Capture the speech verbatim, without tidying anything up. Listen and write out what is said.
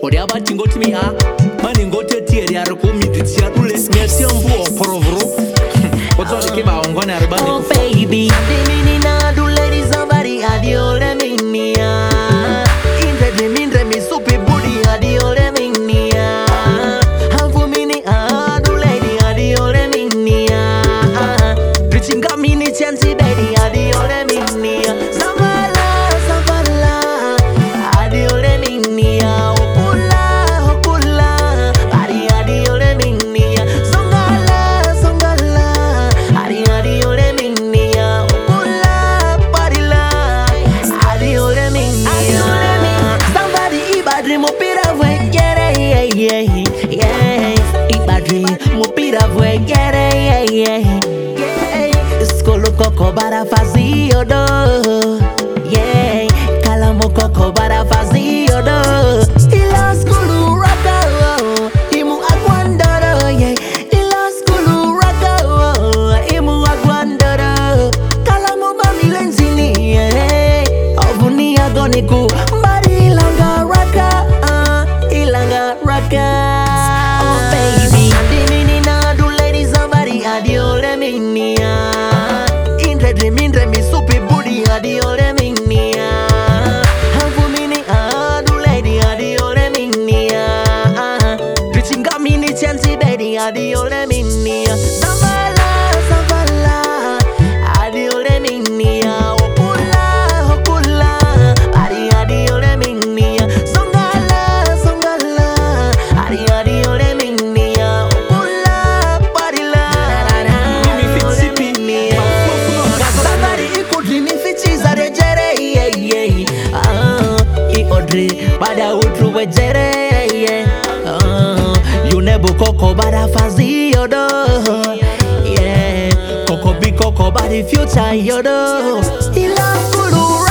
Odiaba tingo to me ha. Money go to tear the arco me to tear to let me see on board Porovro. What's all the came out on gonna Oh baby, the mini na do lady somebody adio le minia. In the dream in me super booty adio le minia. How for mini ah do lady adio le minia. Preaching got mini chance baby adio le minia. Savala savala adio le minia. Okula okula bari adio le minia. Songala songala adi adio le minia. Okula bari la adio le minia. Somebody ibadri mo pira vwe kere yeah yeah yeah. Ibadri mo pira vwe kere yeah yeah yeah. Skolo koko bara fazio do yeah. Kala mo koko bara fazio do. Ila skulu raka imu akwandara yeah. Ila skulu raka imu akwandara. Kala mo bami lenzini yeah. Ovuni agoniku bari ilanga raka uh, ilanga raka. Oh baby, adimini na do lady somebody adio le minia. Indre dream indre mi super booty adio le minia. Hafu mini adu lady adio le minia. Reaching got mini chance baby adio le minia. Savala savala adio le minia. Okula okula ari adio le minia. Songala songala ari adio le minia. Okula parila Mimi fitipi. Somebody ikudri ni fichiza rejere yeah yeah. Ah, I odri bada utru wejere yeah. Ah, you never koko bada fazi yodo yeah. Koko bi koko bada future yodo. Ila kuru